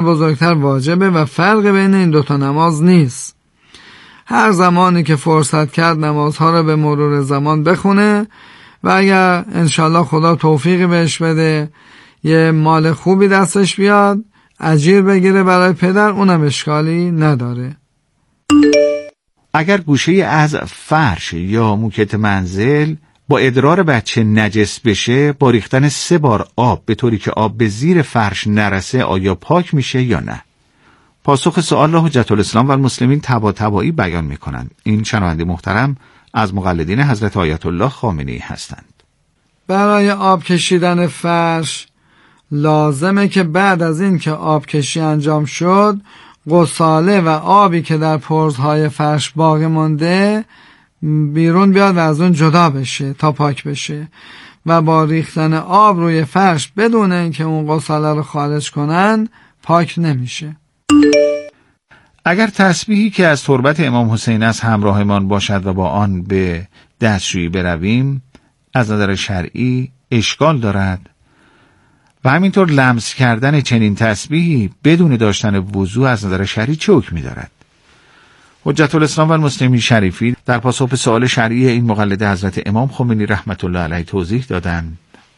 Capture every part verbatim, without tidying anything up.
بزرگتر واجبه و فرق بین این دوتا نماز نیست. هر زمانی که فرصت کرد نمازها رو به مرور زمان بخونه و اگر انشالله خدا توفیقی بهش بده یه مال خوبی دستش بیاد اجیر بگیره برای پدر، اونم اشکالی نداره. اگر گوشه از فرش یا موکت منزل با ادرار بچه نجس بشه، با ریختن سه بار آب به طوری که آب به زیر فرش نرسه آیا پاک میشه یا نه؟ پاسخ سوال را حجت الاسلام و المسلمین تبا تبایی بیان میکنند. این شنونده محترم از مقلدین حضرت آیت الله خامنه‌ای هستند. برای آب کشیدن فرش لازمه که بعد از این که آب کشی انجام شد غساله و آبی که در پرزهای فرش باقی مونده بیرون بیاد و از اون جدا بشه تا پاک بشه و با ریختن آب روی فرش بدون اینکه اون غساله رو خارج کنن پاک نمیشه. اگر تسبیحی که از تربت امام حسین از همراهمان باشد و با آن به دستشویی برویم از نظر شرعی اشکال دارد و همینطور لمس کردن چنین تسبیحی بدون داشتن وضو از نظر شرعی چه حکمی دارد؟ حجت الاسلام و المسلمین شریفی در پاسخ به سوال شرعی این مقلد حضرت امام خمینی رحمت الله علیه توضیح دادند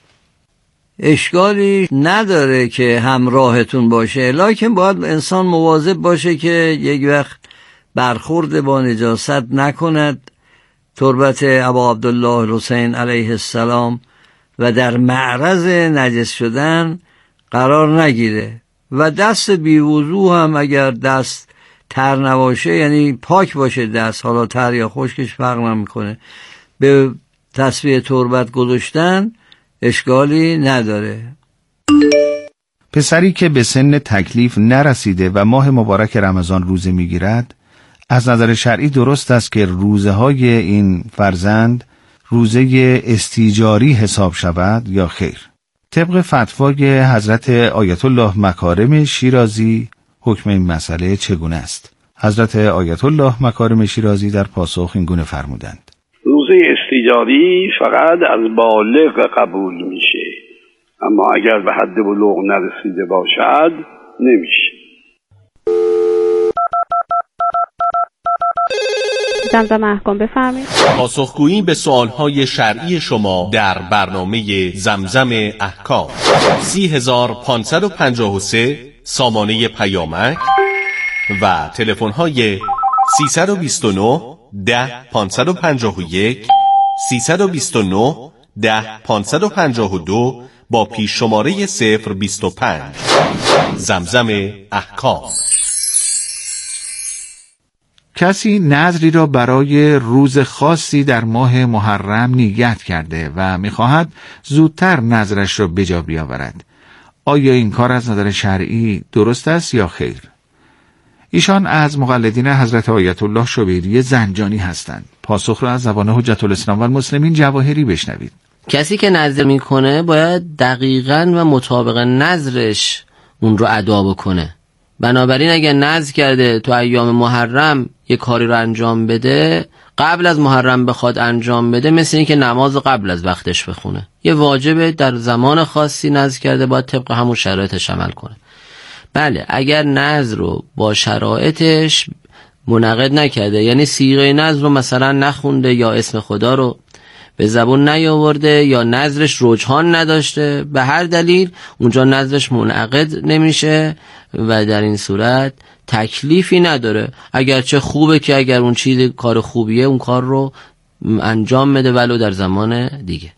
اشکالی نداره که همراهتون باشه، لکن باید انسان مواظب باشه که یک وقت برخورد با نجاست نکند، تربت ابا عبدالله الحسین علیه السلام و در معرض نجس شدن قرار نگیره و دست بی وضو هم اگر دست تر نباشه، یعنی پاک باشه دست، حالا تر یا خشکش فرق نمیکنه، به تسبیح تربت گذاشتن اشکالی نداره. پسری که به سن تکلیف نرسیده و ماه مبارک رمضان روزه میگیرد، از نظر شرعی درست است که روزه های این فرزند روزه استیجاری حساب شود یا خیر؟ طبق فتوای حضرت آیت الله مکارم شیرازی حکم این مسئله چگونه است؟ حضرت آیت الله مکارم شیرازی در پاسخ این گونه فرمودند: روزه استیجاری فقط از بالغ قبول میشه، اما اگر به حد بلوغ نرسیده باشد نمیشه. زمزم احکام بفرمایید. پاسخگویی به سوالهای شرعی شما در برنامه زمزم احکام. سی هزار پانصد و پنجاه و سه سامانه پیامک و تلفن‌های سیصد و بیست و نه ده پانصد و پنجاه و یک، سیصد و بیست و نه ده پانصد و پنجاه و دو با پیش شماره صفر بیست و پنج. زمزم احکام. کسی نذری را برای روز خاصی در ماه محرم نیت کرده و می‌خواهد زودتر نذرش را به جا بیاورد. آیا این کار از نظر شرعی درست است یا خیر؟ ایشان از مقلدین حضرت آیت الله شبیری زنجانی هستند. پاسخ را از زبان حجت الاسلام و المسلمین جواهری بشنوید. کسی که نذر میکنه باید دقیقاً و مطابق نذرش اون رو ادا بکنه. بنابراین اگر نذر کرده تو ایام محرم یک کاری رو انجام بده، قبل از محرم بخواد انجام بده مثل این که نماز قبل از وقتش بخونه. یه واجبه در زمان خاصی نذر کرده باید طبق همون شرایطش عمل کنه. بله، اگر نذر رو با شرایطش منعقد نکرده، یعنی صیغه نذر رو مثلا نخونده یا اسم خدا رو به زبون نیاورده یا نذرش رجحان نداشته، به هر دلیل اونجا نذرش منعقد نمیشه و در این صورت تکلیفی نداره. اگرچه خوبه که اگر اون چیز کار خوبیه اون کار رو انجام بده ولو در زمان دیگه.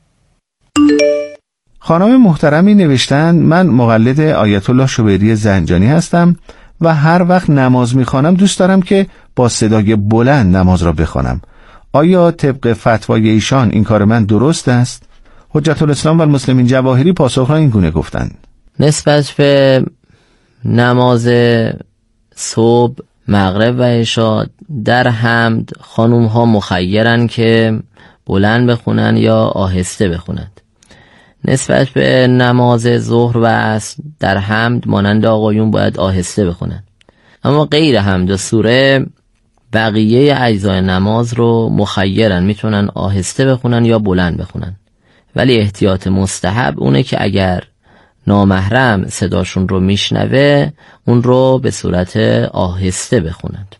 خانم محترمی نوشتند: من مقلد آیت الله شبیری زنجانی هستم و هر وقت نماز میخوانم دوست دارم که با صدای بلند نماز را بخوانم. آیا طبق فتوای ایشان این کار من درست است؟ حجت الاسلام و المسلمین جواهری پاسخ را این گونه گفتند: نسبت به نماز صبح، مغرب و عشاء در حمد خانوم ها مخیرن که بلند بخونن یا آهسته بخونند. نسبت به نماز ظهر و عصر در حمد مانند آقایون باید آهسته بخونن، اما غیر حمد و سوره بقیه اجزای نماز رو مخیرن، میتونن آهسته بخونن یا بلند بخونن. ولی احتیاط مستحب اونه که اگر نامحرم صداشون رو میشنوه اون رو به صورت آهسته بخونند.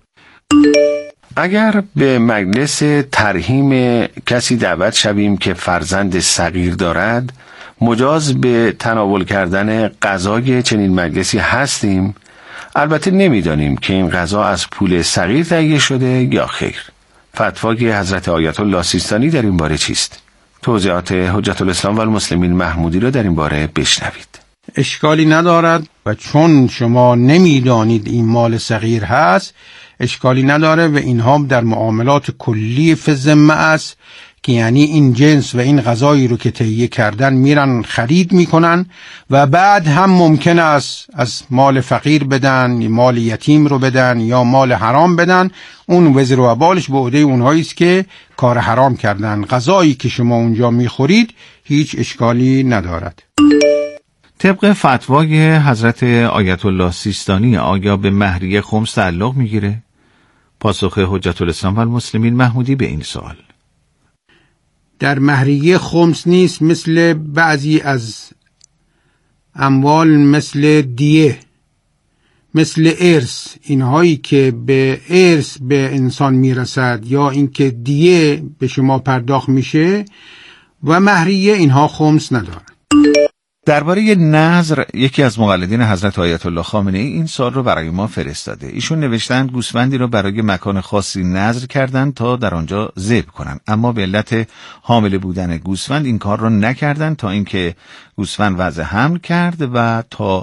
اگر به مجلس ترحیم کسی دعوت شویم که فرزند صغیر دارد، مجاز به تناول کردن غذای چنین مجلسی هستیم، البته نمیدانیم که این غذا از پول صغیر تهیه شده یا خیر. فتوای حضرت آیت الله سیستانی در این باره چیست؟ توضیحات حجت الاسلام و المسلمین محمودی را در این باره بشنوید. اشکالی ندارد و چون شما نمیدانید این مال صغیر هست اشکالی نداره و اینها در معاملات کلی فی الذمه است که یعنی این جنس و این غذایی رو که تهیه کردن میرن خرید میکنن و بعد هم ممکن است از مال فقیر بدن، مال یتیم رو بدن یا مال حرام بدن. اون وزر و وبالش به عهده اونهایی است که کار حرام کردن. غذایی که شما اونجا میخورید هیچ اشکالی ندارد. طبق فتوای حضرت آیت الله سیستانی آیا به مهریه خمس تعلق میگیره؟ پاسخ حجت الاسلام و المسلمین محمودی به این سوال: در مهریه خمس نیست، مثل بعضی از اموال مثل دیه، مثل ارث، اینهایی که به ارث به انسان میرسد یا اینکه دیه به شما پرداخت میشه و مهریه، اینها خمس ندارن. درباره نذر یکی از مقلدین حضرت آیت الله خامنه ای این سوال رو برای ما فرستاده. ایشون نوشتند گوسفندی رو برای مکان خاصی نذر کردند تا در آنجا ذبح کنند، اما به علت حامل بودن گوسفند این کار رو نکردند تا اینکه گوسفند وضع حمل کرد و تا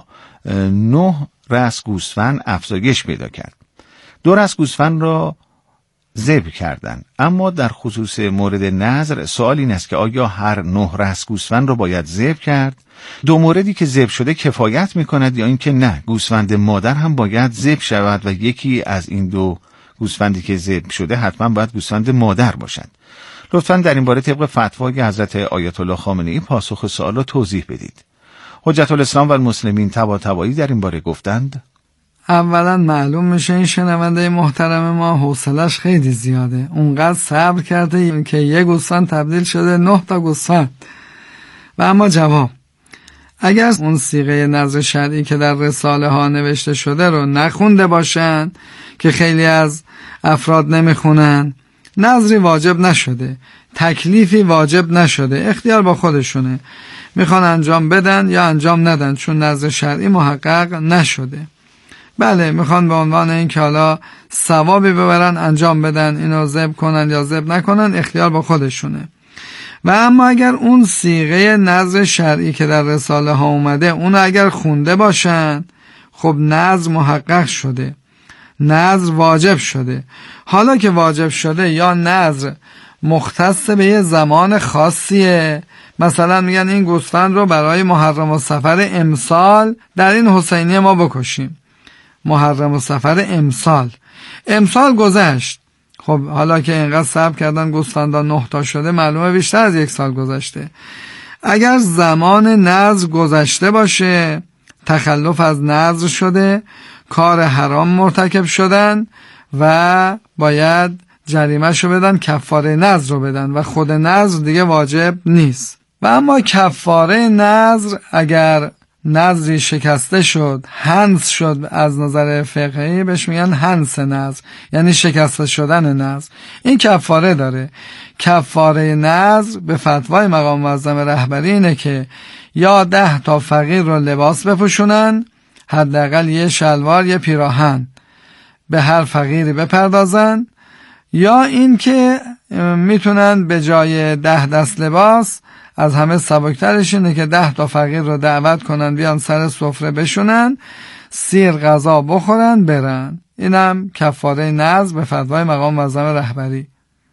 نه رأس گوسفند افزایش پیدا کرد. دو رأس گوسفند را ذبح کردند. اما در خصوص مورد نذر سوال این است که آیا هر نه رأس گوسفند را باید ذبح کرد؟ دو موردی که ذبح شده کفایت می‌کند یا اینکه نه گوسفند مادر هم باید ذبح شود و یکی از این دو گوسفندی که ذبح شده حتما باید گوسفند مادر باشد؟ لطفاً در این باره طبق فتوای حضرت آیت الله خامنه ای پاسخ سوال را توضیح بدید. حجت الاسلام و المسلمین طباطبایی در این باره گفتند: اولا معلوم میشه این شنونده محترم ما حوصلش خیلی زیاده، اونقدر صبر کرده که یه گوسفند تبدیل شده نه تا گوسفند. و اما جواب: اگر اون صیغه نذر شرعی که در رساله ها نوشته شده رو نخونده باشن، که خیلی از افراد نمیخونن، نذری واجب نشده، تکلیفی واجب نشده، اختیار با خودشونه، میخوان انجام بدن یا انجام ندن، چون نذر شرعی محقق نشده. بله، میخوان به عنوان این که حالا ثوابی ببرن انجام بدن، اینو ذبح کنن یا ذبح نکنن، اختیار با خودشونه. و اما اگر اون صیغه نذر شرعی که در رساله ها اومده اون اگر خونده باشن، خب نذر محقق شده، نذر واجب شده. حالا که واجب شده یا نذر مختص به یه زمان خاصیه، مثلا میگن این گوسفند رو برای محرم و صفر امسال در این حسینی ما بکشیم، محرم و صفر امسال امسال گذشت، خب حالا که اینقدر صبر کردن گوسفندان نه تا شده، معلومه بیشتر از یک سال گذشته. اگر زمان نذر گذشته باشه، تخلف از نذر شده، کار حرام مرتکب شدن و باید جریمه شو بدن، کفاره نذر رو بدن و خود نذر دیگه واجب نیست. و اما کفاره نذر اگر نذری شکسته شد، هنس شد، از نظر فقهی بهش میگن هنس نذر، یعنی شکسته شدن نذر، این کفاره داره. کفاره نذر به فتوای مقام معظم رهبری اینه که یا ده تا فقیر رو لباس بپوشونن، حداقل یه شلوار یه پیراهن به هر فقیری بپردازن، یا این که میتونن به جای ده دست لباس، از همه سبکترش اینه که ده تا فقیر رو دعوت کنن بیان سر سفره بشونن، سیر غذا بخورن برن. اینم کفاره نذر به فتوای مقام معظم رهبری.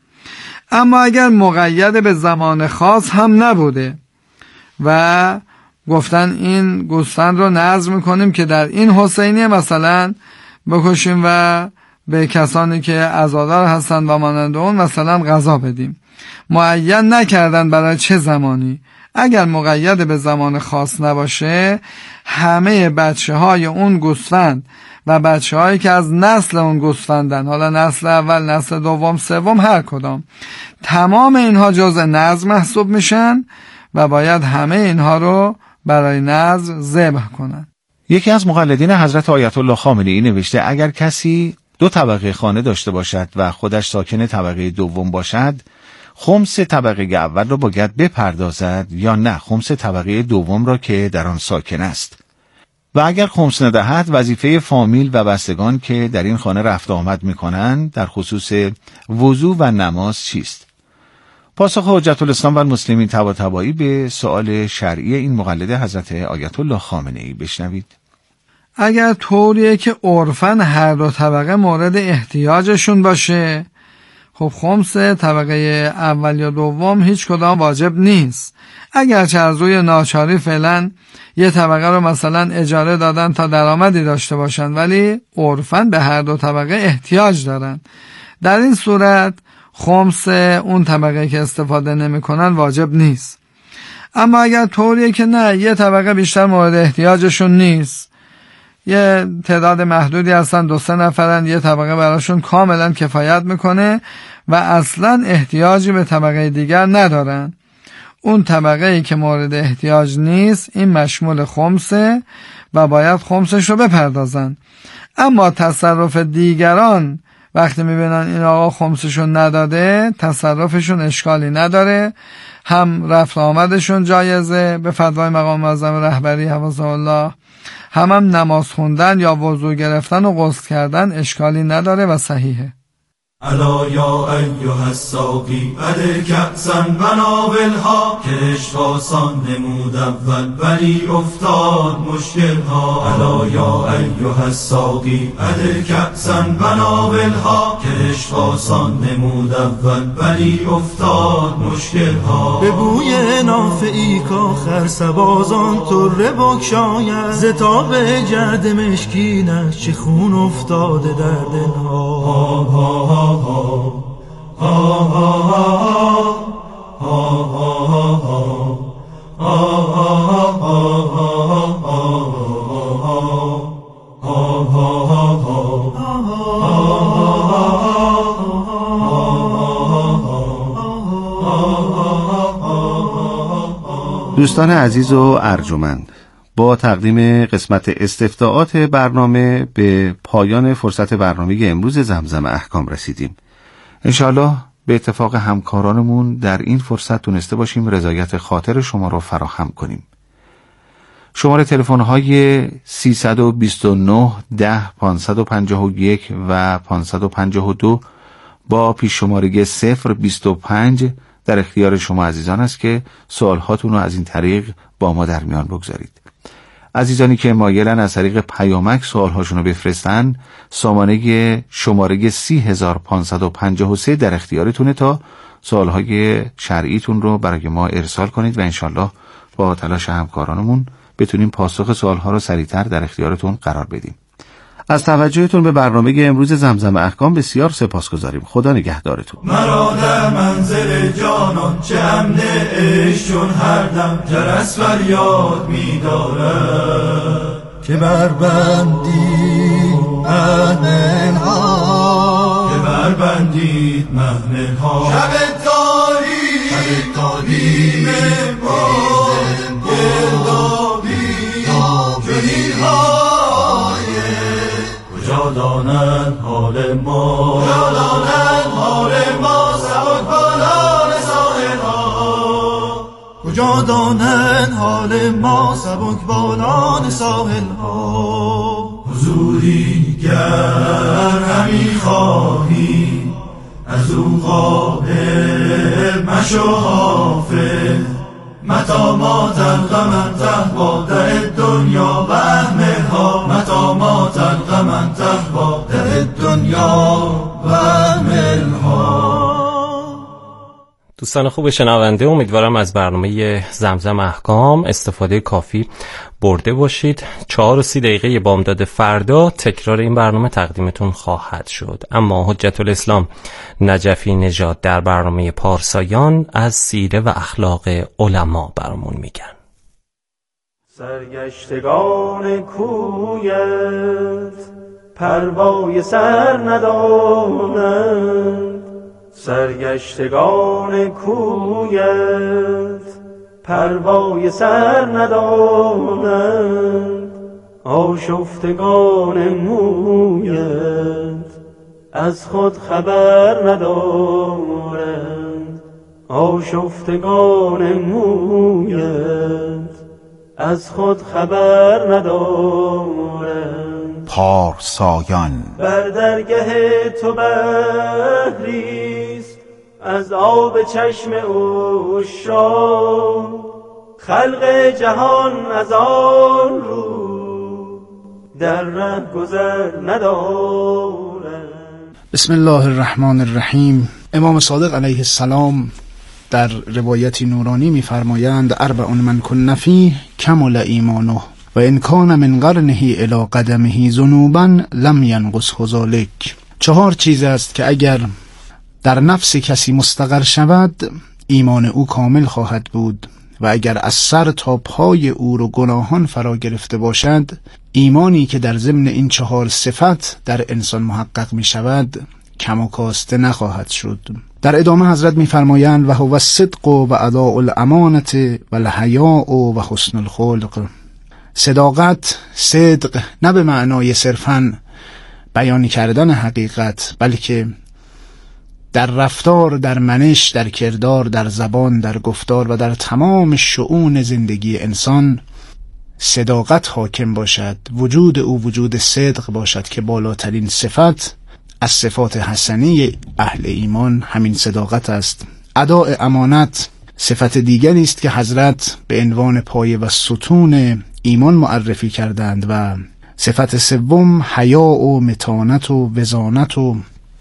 اما اگر مقید به زمان خاص هم نبوده و گفتن این گوسفند رو نذر میکنیم که در این حسینیه مثلا بکشیم و به کسانی که عزادار هستند و مانند اون مثلا غذا بدیم، معین نکردن برای چه زمانی. اگر مقید به زمان خاص نباشه، همه بچه های اون گوسفند و بچه هایی که از نسل اون گوسفندن، حالا نسل اول، نسل دوم، سوم، هر کدام، تمام اینها جزء نذر محسوب میشن و باید همه اینها رو برای نذر ذبح کنند. یکی از مقلدین حضرت آیت الله خامنه‌ای نوشته اگر کسی دو طبقه خانه داشته باشد و خودش ساکن طبقه دوم باشد، خمس طبقه اول را باید بپردازد یا نه خمس طبقه دوم را که در آن ساکن است. و اگر خمس ندهد، وظیفه فامیل و بستگان که در این خانه رفت آمد می‌کنند در خصوص وضو و نماز چیست؟ پاسخ حجت الاسلام و المسلمین طباطبایی به سؤال شرعی این مقلد حضرت آیت الله خامنه‌ای بشنوید. اگر طوریه که عرفاً هر دو طبقه مورد احتیاجشون باشه، خب خمس طبقه اول یا دوم هیچ کدام واجب نیست. اگرچه از روی ناچاری فعلا یه طبقه رو مثلا اجاره دادن تا درآمدی داشته باشن، ولی عرفاً به هر دو طبقه احتیاج دارن. در این صورت خمس اون طبقه که استفاده نمی کنن واجب نیست. اما اگر طوریه که نه یه طبقه بیشتر مورد احتیاجشون نیست، یه تعداد محدودی هستن، دو سه نفرن، یه طبقه براشون کاملا کفایت میکنه و اصلا احتیاجی به طبقه دیگر ندارن، اون طبقه ای که مورد احتیاج نیست این مشمول خمسه و باید خمسش رو بپردازن. اما تصرف دیگران وقتی میبینن این آقا خمسشون نداده، تصرفشون اشکالی نداره، هم رفت آمدشون جایزه به فتوای مقام معظم رهبری حفظه الله، هم هم نماز خوندن یا وضو گرفتن و غسل کردن اشکالی نداره و صحیحه. الا یا ایها الساقی بده کأسا بنابلها، که عشق آسان نمود اول ولی افتاد مشکل ها. الا یا ایها الساقی بده کأسا بنابلها، که عشق آسان نمود اول ولی افتاد مشکل ها. به بوی نافعی کاخر سبازان طره بگشاید، ز تاب جعد مشکینش چه خون افتاده در دلها. ها ها ها دوستان عزیز و ارجمند، با تقدیم قسمت استفتاءات برنامه به پایان فرصت برنامه امروز زمزم احکام رسیدیم. انشاءالله به اتفاق همکارانمون در این فرصت تونسته باشیم رضایت خاطر شما را فراهم کنیم. شماره تلفن‌های سیصد و بیست و نه ده پانصد و پنجاه و یک و پانصد و پنجاه و دو با پیش شماره صفر بیست و پنج در اختیار شما عزیزان است که سوالهاتون رو از این طریق با ما در میان بگذارید. عزیزانی که مایلن از طریق پیامک سوالهاشون رو بفرستن، سامانه شماره سی هزار پانصد و پنجاه و سه در اختیارتونه تا سوالهای شرعیتون رو برای ما ارسال کنید و انشالله با تلاش همکارانمون بتونیم پاسخ سوالها رو سریعتر در اختیارتون قرار بدیم. از توجهتون به برنامه امروز زمزم احکام بسیار سپاسگزاریم. خدا نگهدارتون. مرا در منزل جانان چه امن عشقون هر دم جرس فریاد می‌دارد، که بربندید محمل‌ها، که بربندید محمل‌ها. شب تاریک شب تاریک گردابی جنیهای کجا دانند حال ما، کجا دانند حال ما، سبک بالان ساحل ها، کجا دانند حال ما، سبک بالان ساحل ها. حضوری گر همی خواهی از او غافل مشو حافظ، متا ما تلقى من تهوى در الدنیا و اهملها، متا ما تلقى من تهوى در الدنیا و اهملها. دوستان خوب شنونده، امیدوارم از برنامه زمزم احکام استفاده کافی برده باشید. چهار و سی دقیقه بامداد فردا تکرار این برنامه تقدیمتون خواهد شد. اما حجت الاسلام نجفی نژاد در برنامه پارسایان از سیره و اخلاق علما برامون میگن. سرگشتگان کویت پروای سر ندانند، سرگشتگان کویت پروای سر ندارند آشفتگان مویت از خود خبر ندارند آشفتگان مویت از خود خبر ندارند پارسایان بر درگه تو بحریست از آب چشم عشاق خلق جهان از آن رو در ره گذر ندارند. بسم الله الرحمن الرحیم. امام صادق علیه السلام در روایتی نورانی می‌فرمایند اربع من کن فیه کمل ایمانه و ان کان من قرنه الی قدمه ذنوبا لم ینقصه ذلک. چهار چیز است که اگر در نفس کسی مستقر شود ایمان او کامل خواهد بود و اگر از سر تا پای او رو گناهان فرا گرفته باشد ایمانی که در ضمن این چهار صفت در انسان محقق می شود کم و کاسته نخواهد شد. در ادامه حضرت می فرمایند و هو الصدق و اداء الامانت و الحیاء و حسن الخلق. صداقت، صدق، نه به معنای صرفاً بیان کردن حقیقت، بلکه در رفتار، در منش، در کردار، در زبان، در گفتار و در تمام شؤون زندگی انسان صداقت حاکم باشد. وجود او وجود صدق باشد که بالاترین صفت از صفات حسنی اهل ایمان همین صداقت است. اداء امانت صفت دیگری است که حضرت به عنوان پایه و ستون ایمان معرفی کردند و صفت سوم حیا و متانت و وزانت و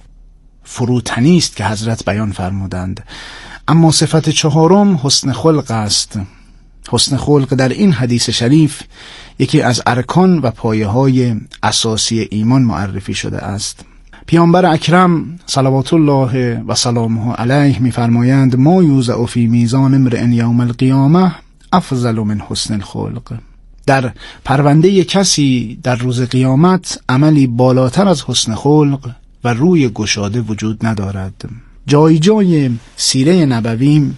فروتنی است که حضرت بیان فرمودند. اما صفت چهارم حسن خلق است. حسن خلق در این حدیث شریف یکی از ارکان و پایه های اساسی ایمان معرفی شده است. پیامبر اکرم صلوات الله و سلامه علیه می‌فرمایند ما یوضع فی میزان امرئ یوم القیامه افضل من حسن الخلق. در پرونده کسی در روز قیامت عملی بالاتر از حسن خلق و روی گشاده وجود ندارد. جای جای سیره نبوی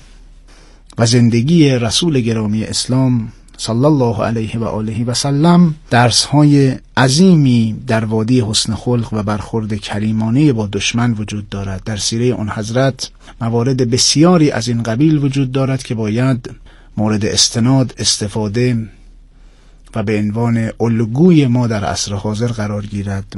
و زندگی رسول گرامی اسلام صلی الله علیه و آله و سلم درس‌های عظیمی در وادی حسن خلق و برخورد کریمانه با دشمن وجود دارد. در سیره آن حضرت موارد بسیاری از این قبیل وجود دارد که باید مورد استناد، استفاده و به عنوان الگوی ما در عصر حاضر قرار گیرد.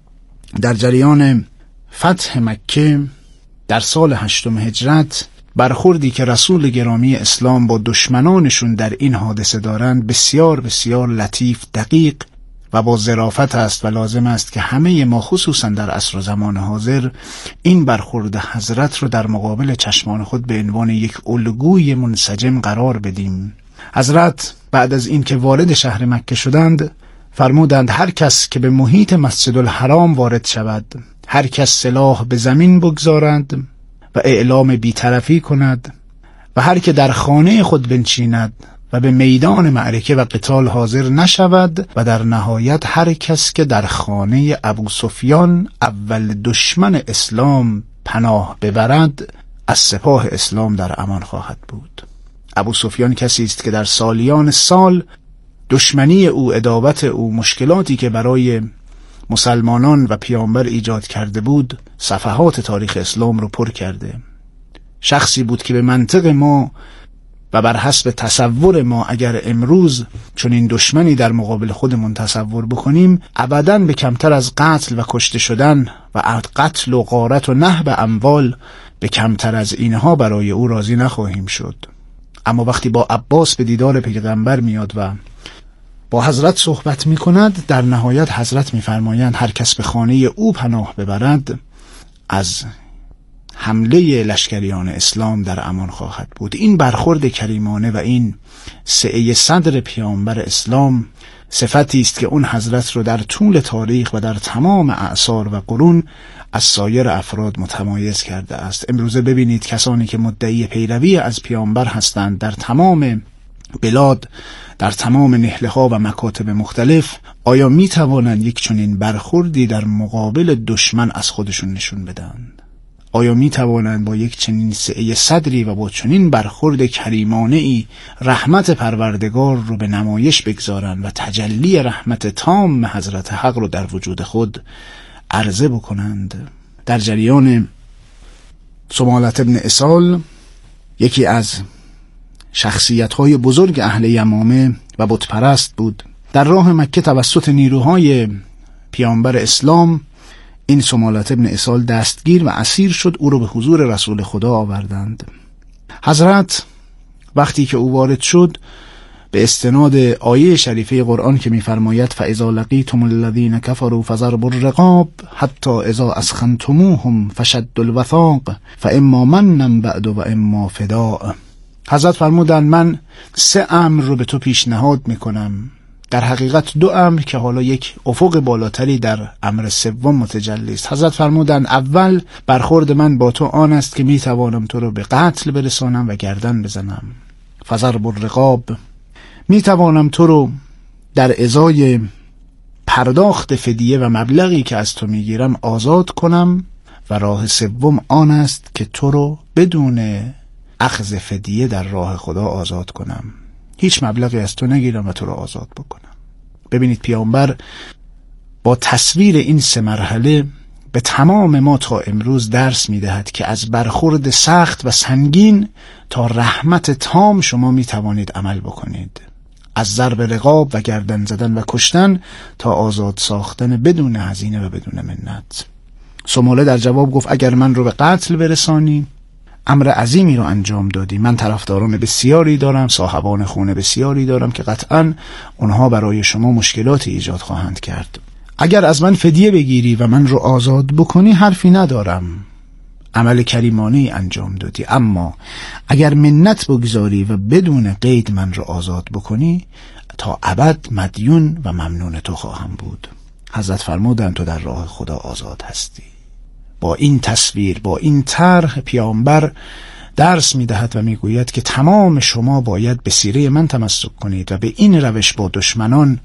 در جریان فتح مکه در سال هشتم هجرت برخوردی که رسول گرامی اسلام با دشمنانشون در این حادثه دارند بسیار بسیار لطیف، دقیق و با ظرافت است و لازم است که همه ما خصوصا در عصر و زمان حاضر این برخورد حضرت رو در مقابل چشمان خود به عنوان یک الگوی منسجم قرار بدیم. حضرت بعد از این که وارد شهر مکه شدند فرمودند هر کس که به محیط مسجد الحرام وارد شود، هر کس سلاح به زمین بگذارد و اعلام بی‌طرفی کند و هر که در خانه خود بنشیند و به میدان معرکه و قتال حاضر نشود و در نهایت هر کس که در خانه ابو سفیان اول دشمن اسلام پناه ببرد از سپاه اسلام در امان خواهد بود. ابو سفیان کسی است که در سالیان سال دشمنی او، عداوت او، مشکلاتی که برای مسلمانان و پیامبر ایجاد کرده بود صفحات تاریخ اسلام رو پر کرده. شخصی بود که به منطق ما و بر حسب تصور ما اگر امروز چون این دشمنی در مقابل خودمون تصور بکنیم ابداً به کمتر از قتل و کشته شدن و قتل و غارت و نهب اموال به کمتر از اینها برای او راضی نخواهیم شد. اما وقتی با عباس به دیدار پیغمبر میاد و با حضرت صحبت می کند در نهایت حضرت می فرمایند هر کس به خانه او پناه ببرد از حمله لشکریان اسلام در امان خواهد بود. این برخورد کریمانه و این سعی صدر پیامبر اسلام صفتی است که اون حضرت رو در طول تاریخ و در تمام اعصار و قرون از سایر افراد متمایز کرده است. امروزه ببینید کسانی که مدعی پیروی از پیامبر هستند در تمام بلاد، در تمام نهله‌ها و مکاتب مختلف، آیا می توانند یک چنین برخوردی در مقابل دشمن از خودشون نشون بدن؟ آیا می توانند با یک چنین سعه صدری و با چنین برخورد کریمانه ای رحمت پروردگار رو به نمایش بگذارند و تجلی رحمت تام حضرت حق رو در وجود خود عرضه بکنند؟ در جریان سمالة ابن اسال، یکی از شخصیت‌های بزرگ اهل یمامه و بتپرست بود، در راه مکه توسط نیروهای پیامبر اسلام این سمالة ابن اسال دستگیر و اسیر شد. او رو به حضور رسول خدا آوردند. حضرت وقتی که او وارد شد به استناد آیه شریفه قرآن که می‌فرماید فاذا لقیتم الذین کفروا فضربوا الرقاب حتی اذا اسخنتموهم فشدوا الوثاق فاما منا بعد و اما فداء، حضرت فرمودند من سه امر رو به تو پیشنهاد میکنم، در حقیقت دو امر که حالا یک افق بالاتری در امر سوم متجلی است. حضرت فرمودند اول برخورد من با تو آن است که میتوانم تو رو به قتل برسانم و گردن بزنم، فضرب الرقاب، میتوانم تو رو در ازای پرداخت فدیه و مبلغی که از تو میگیرم آزاد کنم، و راه سوم آن است که تو رو بدون اخذ فدیه در راه خدا آزاد کنم، هیچ مبلغی از تو نگیرم و تو رو آزاد بکنم. ببینید پیامبر با تصویر این سه مرحله به تمام ما تا امروز درس میدهد که از برخورد سخت و سنگین تا رحمت تام شما میتوانید عمل بکنید، از ضرب رقاب و گردن زدن و کشتن تا آزاد ساختن بدون هزینه و بدون منت. سماله در جواب گفت اگر من رو به قتل برسانی امر عظیمی رو انجام دادی، من طرفداران بسیاری دارم، صاحبان خونه بسیاری دارم که قطعاً اونها برای شما مشکلاتی ایجاد خواهند کرد. اگر از من فدیه بگیری و من رو آزاد بکنی حرفی ندارم، عمل کریمانه‌ای انجام دادی، اما اگر منت بگذاری و بدون قید من رو آزاد بکنی تا ابد مدیون و ممنون تو خواهم بود. حضرت فرمودند تو در راه خدا آزاد هستی. با این تصویر، با این طرح پیامبر درس میدهد و میگوید که تمام شما باید به سیره من تمسک کنید و به این روش با دشمنان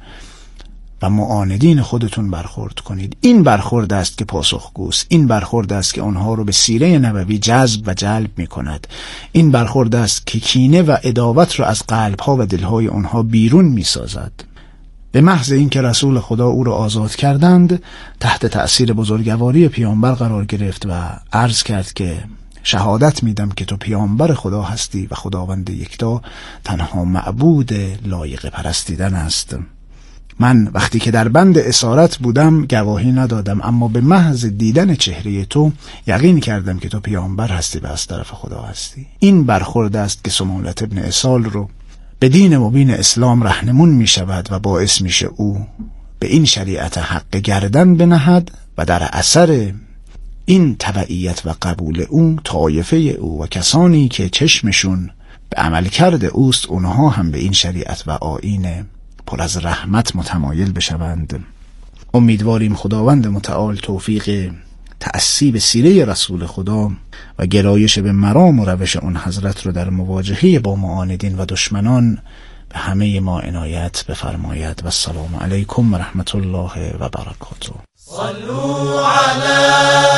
و معاندین خودتون برخورد کنید. این برخورد است که پاسخگوست، این برخورد است که آنها رو به سیره نبوی جذب و جلب می کند، این برخورد است که کینه و عداوت رو از قلبها و دلهای آنها بیرون می سازد. به محض اینکه رسول خدا او را آزاد کردند تحت تأثیر بزرگواری پیامبر قرار گرفت و عرض کرد که شهادت میدم که تو پیامبر خدا هستی و خداوند یکتا تنها معبود لایق پرستیدن است. من وقتی که در بند اسارت بودم گواهی ندادم، اما به محض دیدن چهره تو یقین کردم که تو پیامبر هستی و از طرف خدا هستی. این برخورد است که سمالة ابن اسال رو به دین مبین اسلام رهنمون می شود و باعث میشه او به این شریعت حق گردن بنهد و در اثر این تبعیت و قبول او طایفه او و کسانی که چشمشون به عمل کرده اوست اونها هم به این شریعت و آیین پر از رحمت متمایل بشوند. امیدواریم خداوند متعال توفیق تأسی به سیره رسول خدا و گرایش به مرام و روش اون حضرت رو در مواجهه با معاندین و دشمنان به همه ما عنایت بفرماید. و السلام علیکم و رحمت الله و برکاته. صلوا على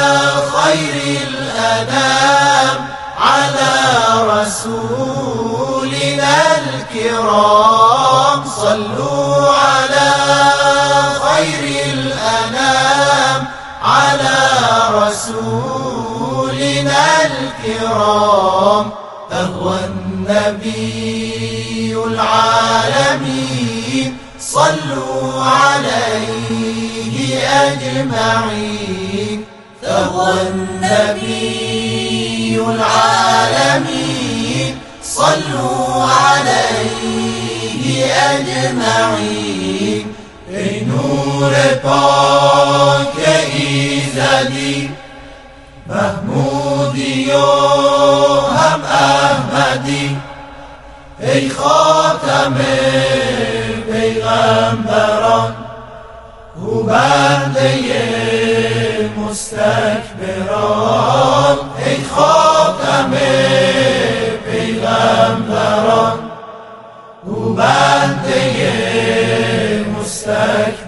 خير الأنام على رسولنا الكرام صلوا على خير الأنام على رسولنا الكرام فهو النبي العالمين صلوا عليه أجمعين فهو النبي العالمين صلوا عليه أجمعين ای نور پاک ایزدی محمودی و هم احمدی ای خاتم پیغمبران او بنده مستکبران ای خاتم پیغمبران او بنده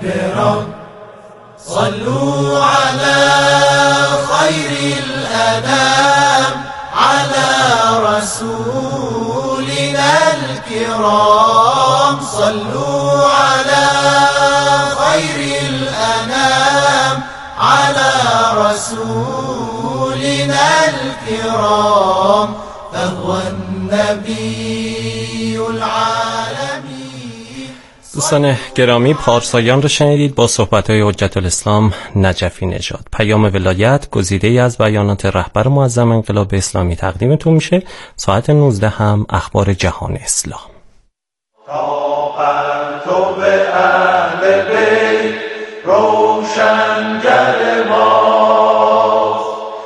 مستكبرا صلوا على خير الأنام الكرام فهو النبي العالمين. دوستان گرامی، پارسایان رو شنیدید با صحبت‌های حجت الاسلام نجفی نژاد. پیام ولایت گزیده‌ای از بیانات رهبر معظم انقلاب اسلامی تقدیمتون میشه. ساعت نوزده هم اخبار جهان اسلام. تو به اهل بیت روشنگر ماست،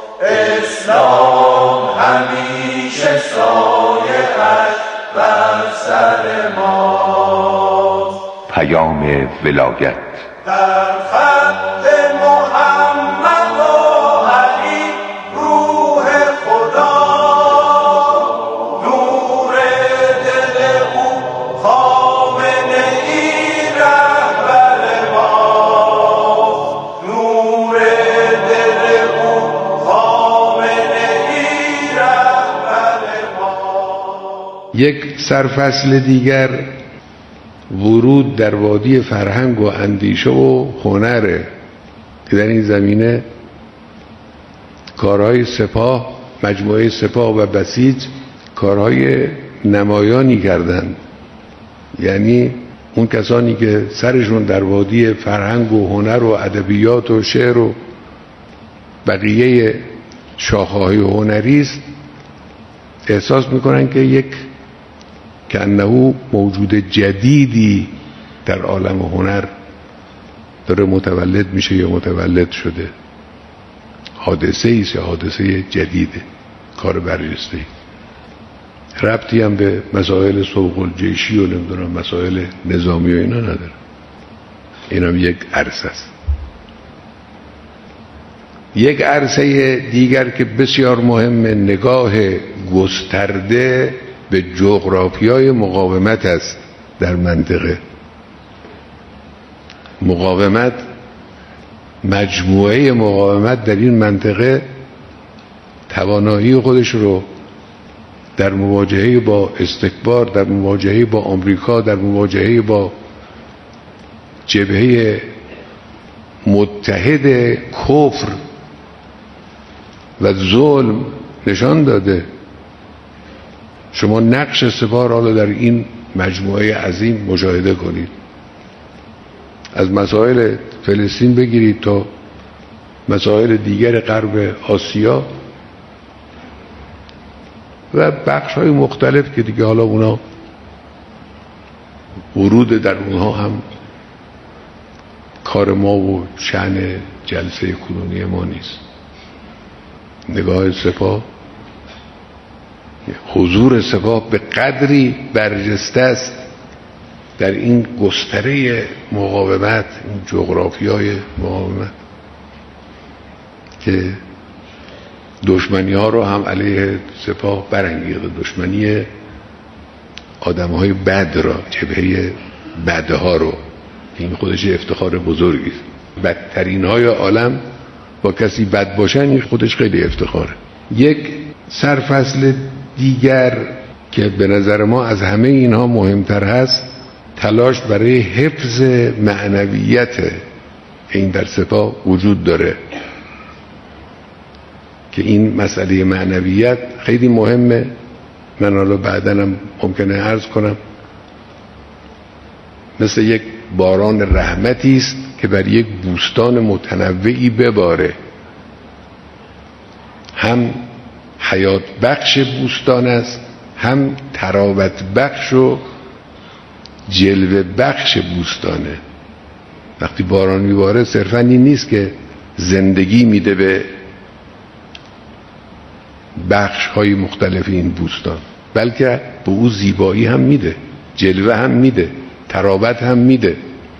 اسلام همیشه سایه‌اش بر سر ماست. پیام ولایت در خط محمد و علی روح خدا، نور دل او خامنه ای رهبر ماست، نور دل او خامنه ای رهبر ماست. یک سرفصل دیگر ورود در وادی فرهنگ و اندیشه و هنره که در این زمینه کارهای سپاه، مجموعه سپاه و بسیج کارهای نمایانی کردند. یعنی اون کسانی که سرشون در وادی فرهنگ و هنر و ادبیات و شعر و بقیه شاخه‌های هنری است، احساس میکنن که یک که انه موجود جدیدی در عالم هنر داره متولد میشه یا متولد شده. حادثه ایست یا حادثه جدیده، کار برجسته ای، ربطی هم به مسائل سوق الجیشی و نمیدونم مسائل نظامی و اینا نداره. این هم یک عرصه است. یک عرصه دیگر که بسیار مهم، نگاه گسترده به جغرافیای مقاومت است در منطقه. مقاومت، مجموعه مقاومت در این منطقه توانایی خودش رو در مواجهه با استکبار، در مواجهه با آمریکا، در مواجهه با جبهه متحد کفر و ظلم نشان داده. شما نقش سپاه را در این مجموعه عظیم مشاهده کنید. از مسائل فلسطین بگیرید تا مسائل دیگر غرب آسیا و بخش های مختلف که دیگه حالا اونا ورود در اونها هم کار ما و شأن جلسه کنونی ما نیست. نگاه سپاه، حضور سپاه به قدری برجسته است در این گستره مقاومت، این جغرافیای مقاومت، که دشمنی ها رو هم علیه سپاه برانگیخته. دشمنی آدم های بد را، جبهه بده ها رو، این خودش افتخار بزرگی است. بدترین های عالم با کسی بد باشن، این خودش خیلی افتخاره. یک سرفصل دیگر که به نظر ما از همه اینها مهمتر هست، تلاش برای حفظ معنویت این در سپاه وجود داره که این مسئله معنویت خیلی مهمه. من حالا بعداً هم ممکنه عرض کنم مثل یک باران رحمتی است که بر یک بوستان متنوعی بباره، هم حیات بخش بوستان است، هم تراوت بخش و جلوه بخش بوستانه. وقتی باران میباره صرفاً این نیست که زندگی میده به بخش های مختلف این بوستان، بلکه به او زیبایی هم میده، جلوه هم میده، تراوت هم میده،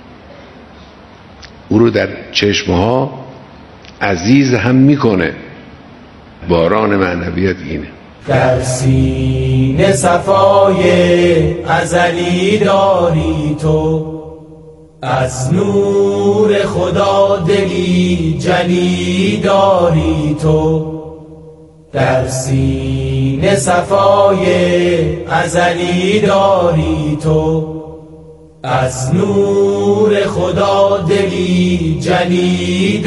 او رو در چشمها عزیز هم میکنه. باران معنویت اینه. در سینه صفای ازلی داری تو، از نور خدا دلی جلی داری تو. در سینه صفای ازلی داری تو، از نور خدا دلی جلی